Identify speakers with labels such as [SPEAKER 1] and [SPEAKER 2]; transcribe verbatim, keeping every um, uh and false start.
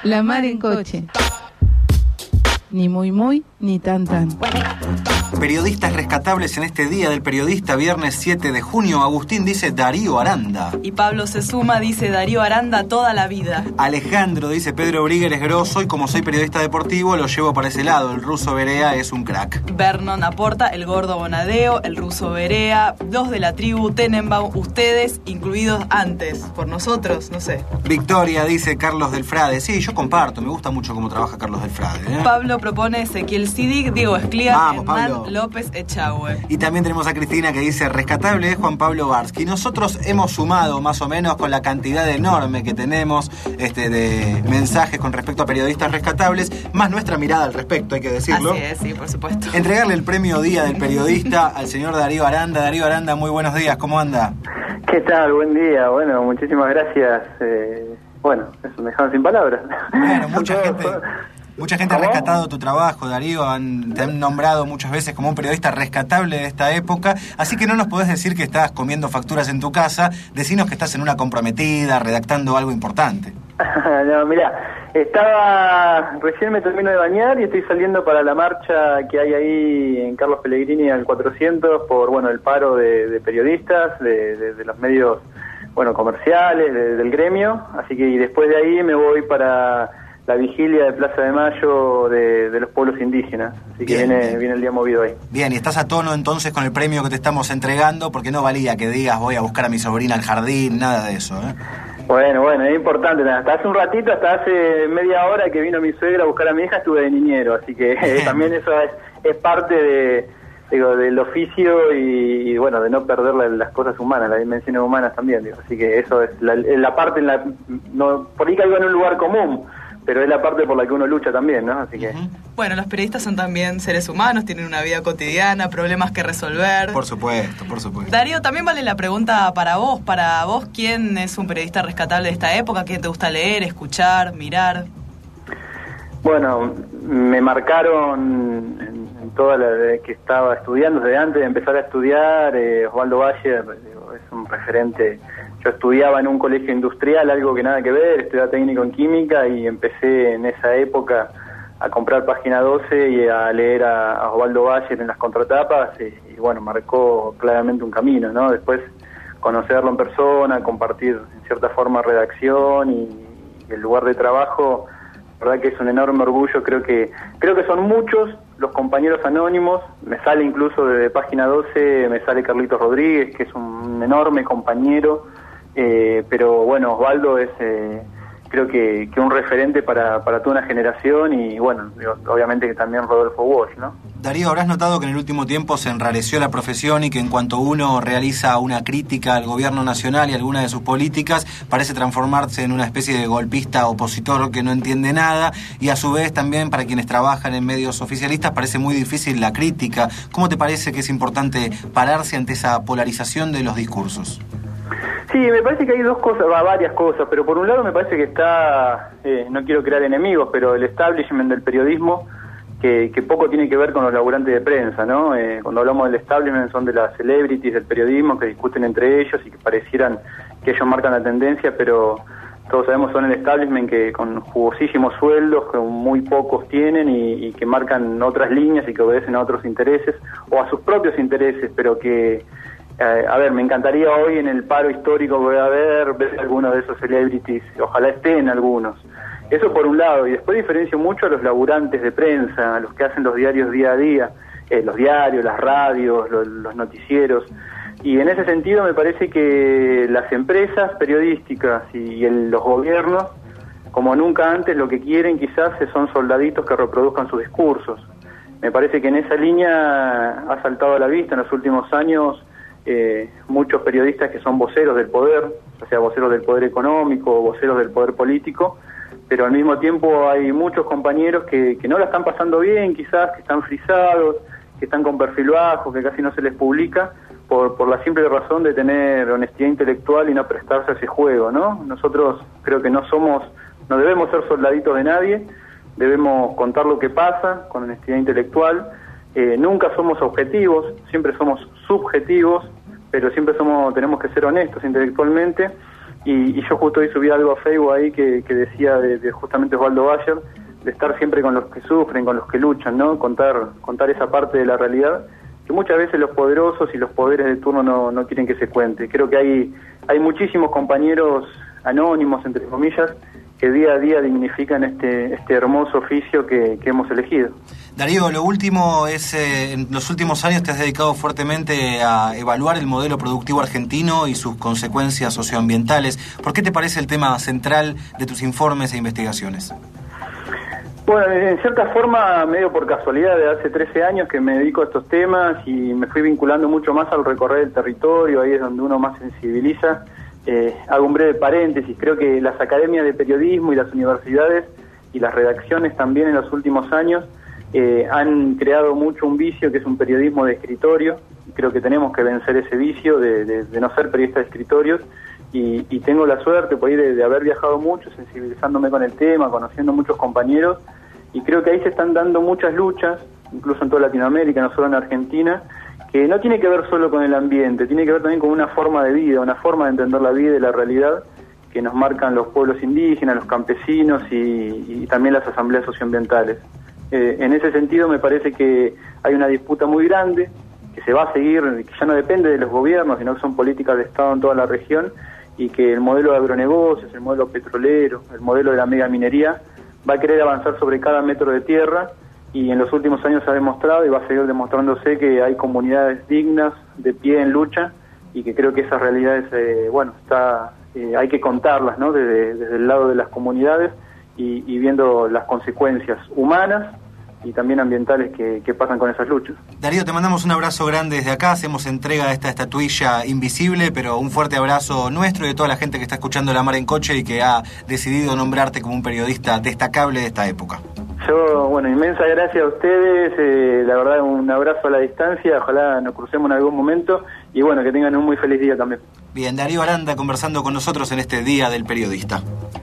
[SPEAKER 1] La mar en coche. Ni muy muy, ni tan tan.
[SPEAKER 2] Periodistas rescatables en este día del periodista, viernes siete de junio. Agustín dice Darío Aranda.
[SPEAKER 3] Y Pablo se suma, dice Darío Aranda toda la vida.
[SPEAKER 2] Alejandro dice Pedro Briguer es grosso y como soy periodista deportivo lo llevo para ese lado. El ruso Berea es un crack.
[SPEAKER 3] Vernon aporta el gordo Bonadeo, el ruso Berea, dos de la tribu Tenenbaum, ustedes incluidos antes, por nosotros, no sé.
[SPEAKER 2] Victoria dice Carlos Delfrade. Sí, yo comparto, me gusta mucho cómo trabaja Carlos Delfrade, ¿eh?
[SPEAKER 3] Pablo propone Ezequiel Sidic, Diego Escliar,
[SPEAKER 2] Vamos,
[SPEAKER 3] Hernán
[SPEAKER 2] Pablo.
[SPEAKER 3] López Echagüe.
[SPEAKER 2] Y también tenemos a Cristina que dice rescatable es Juan Pablo Barsky. Nosotros hemos sumado más o menos con la cantidad enorme que tenemos este, de mensajes con respecto a periodistas rescatables, más nuestra mirada al respecto, hay que decirlo.
[SPEAKER 3] Así es, sí, por supuesto.
[SPEAKER 2] Entregarle el premio Día del Periodista al señor Darío Aranda. Darío Aranda, muy buenos días, ¿cómo anda?
[SPEAKER 4] ¿Qué tal? Buen día, bueno, muchísimas gracias. Eh, bueno, eso me dejaron sin palabras.
[SPEAKER 2] Bueno, mucha gente... Mucha gente ha
[SPEAKER 4] ¿Cómo?
[SPEAKER 2] rescatado tu trabajo, Darío, han, te han nombrado muchas veces como un periodista rescatable de esta época, así que no nos podés decir que estás comiendo facturas en tu casa, decinos que estás en una comprometida, redactando algo importante.
[SPEAKER 4] No, mirá, estaba, recién me termino de bañar y estoy saliendo para la marcha que hay ahí en Carlos Pellegrini al cuatrocientos por, bueno, el paro de, de periodistas, de, de, de los medios, bueno, comerciales, de, del gremio, así que y después de ahí me voy para la vigilia de Plaza de Mayo de, de los pueblos indígenas, así que
[SPEAKER 2] Bien,
[SPEAKER 4] viene,
[SPEAKER 2] bien.
[SPEAKER 4] viene el día movido ahí.
[SPEAKER 2] Bien, y estás a tono entonces con el premio que te estamos entregando, porque no valía que digas voy a buscar a mi sobrina al jardín, nada de eso, ¿eh?
[SPEAKER 4] Bueno, bueno, es importante, hasta hace un ratito, hasta hace media hora que vino mi suegra a buscar a mi hija, estuve de niñero, así que eh, también eso es, es parte de, digo, del oficio y, y bueno, de no perder la, las cosas humanas, las dimensiones humanas también, digo, así que eso es la, la parte, en la, no, por ahí caigo en un lugar común, pero es la parte por la que uno lucha también, ¿no? Así que...
[SPEAKER 2] Uh-huh.
[SPEAKER 3] Bueno, los periodistas son también seres humanos, tienen una vida cotidiana, problemas que resolver.
[SPEAKER 2] Por supuesto, por supuesto.
[SPEAKER 3] Darío, también vale la pregunta para vos, para vos, ¿quién es un periodista rescatable de esta época? ¿Quién te gusta leer, escuchar, mirar?
[SPEAKER 4] Bueno, me marcaron en, en toda la de que estaba estudiando, desde antes de empezar a estudiar, eh, Osvaldo Bayer, digo, es un referente. Yo estudiaba en un colegio industrial, algo que nada que ver, estudiaba técnico en química y empecé en esa época a comprar Página doce y a leer a, a Osvaldo Bayer en las contratapas y, y bueno, marcó claramente un camino, ¿no? Después conocerlo en persona, compartir en cierta forma redacción y, y el lugar de trabajo, la verdad que es un enorme orgullo, creo que creo que son muchos los compañeros anónimos, me sale incluso desde Página doce, me sale Carlitos Rodríguez, que es un enorme compañero. Eh, pero bueno, Osvaldo es eh, creo que, que un referente para, para toda una generación y bueno, digo, obviamente que también Rodolfo Walsh, ¿no?
[SPEAKER 2] Darío, habrás notado que en el último tiempo se enrareció la profesión y que en cuanto uno realiza una crítica al gobierno nacional y alguna de sus políticas, parece transformarse en una especie de golpista opositor que no entiende nada y a su vez también para quienes trabajan en medios oficialistas parece muy difícil la crítica. ¿Cómo te parece que es importante pararse ante esa polarización de los discursos?
[SPEAKER 4] Sí, me parece que hay dos cosas, va, varias cosas, pero por un lado me parece que está, eh, no quiero crear enemigos, pero el establishment del periodismo, que, que poco tiene que ver con los laburantes de prensa, ¿no? Eh, cuando hablamos del establishment son de las celebrities del periodismo que discuten entre ellos y que parecieran que ellos marcan la tendencia, pero todos sabemos son el establishment que con jugosísimos sueldos, que muy pocos tienen y, y que marcan otras líneas y que obedecen a otros intereses o a sus propios intereses, pero que... Eh, a ver, me encantaría hoy en el paro histórico que voy a ver, ver algunos de esos celebrities, ojalá estén algunos. Eso por un lado, y después diferencio mucho a los laburantes de prensa, a los que hacen los diarios día a día, eh, los diarios, las radios, los, los noticieros, y en ese sentido me parece que las empresas periodísticas y el, los gobiernos, como nunca antes, lo que quieren quizás son soldaditos que reproduzcan sus discursos. Me parece que en esa línea ha saltado a la vista en los últimos años Eh, muchos periodistas que son voceros del poder, o sea, voceros del poder económico, voceros del poder político, pero al mismo tiempo hay muchos compañeros que, que no la están pasando bien, quizás, que están frisados, que están con perfil bajo, que casi no se les publica, por, por la simple razón de tener honestidad intelectual y no prestarse a ese juego, ¿no? Nosotros creo que no somos, no debemos ser soldaditos de nadie, debemos contar lo que pasa con honestidad intelectual. Eh, nunca somos objetivos, siempre somos subjetivos, pero siempre somos tenemos que ser honestos intelectualmente y, y yo justo hoy subí algo a Facebook ahí que, que decía de, de justamente Osvaldo Bayer, de estar siempre con los que sufren, con los que luchan, ¿no? Contar, contar esa parte de la realidad que muchas veces los poderosos y los poderes de turno no, no quieren que se cuente. Creo que hay, hay muchísimos compañeros anónimos, entre comillas, que día a día dignifican este, este hermoso oficio que, que hemos elegido.
[SPEAKER 2] Darío, lo último es, eh, en los últimos años te has dedicado fuertemente a evaluar el modelo productivo argentino y sus consecuencias socioambientales. ¿Por qué te parece el tema central de tus informes e investigaciones?
[SPEAKER 4] Bueno, en cierta forma, medio por casualidad, de hace trece años que me dedico a estos temas y me fui vinculando mucho más al recorrer el territorio, ahí es donde uno más sensibiliza. Eh, hago un breve paréntesis, creo que las academias de periodismo y las universidades y las redacciones también en los últimos años eh, han creado mucho un vicio que es un periodismo de escritorio. Creo que tenemos que vencer ese vicio de, de, de no ser periodistas de escritorios. Y, y tengo la suerte por ahí de, de haber viajado mucho, sensibilizándome con el tema, conociendo muchos compañeros, y creo que ahí se están dando muchas luchas, incluso en toda Latinoamérica, no solo en Argentina, que no tiene que ver solo con el ambiente, tiene que ver también con una forma de vida, una forma de entender la vida y la realidad que nos marcan los pueblos indígenas, los campesinos y, y también las asambleas socioambientales. Eh, en ese sentido me parece que hay una disputa muy grande, que se va a seguir, que ya no depende de los gobiernos, sino que son políticas de Estado en toda la región, y que el modelo de agronegocios, el modelo petrolero, el modelo de la megaminería va a querer avanzar sobre cada metro de tierra, y en los últimos años se ha demostrado y va a seguir demostrándose que hay comunidades dignas, de pie en lucha, y que creo que esas realidades, eh, bueno, está eh, hay que contarlas, ¿no? Desde, desde el lado de las comunidades y, y viendo las consecuencias humanas y también ambientales que, que pasan con esas luchas.
[SPEAKER 2] Darío, te mandamos un abrazo grande desde acá, hacemos entrega de esta estatuilla invisible, pero un fuerte abrazo nuestro y de toda la gente que está escuchando La Mar en Coche y que ha decidido nombrarte como un periodista destacable de esta época.
[SPEAKER 4] Yo, bueno, inmensa gracias a ustedes, eh, la verdad un abrazo a la distancia, ojalá nos crucemos en algún momento y bueno, que tengan un muy feliz día también.
[SPEAKER 2] Bien, Darío Aranda conversando con nosotros en este Día del Periodista.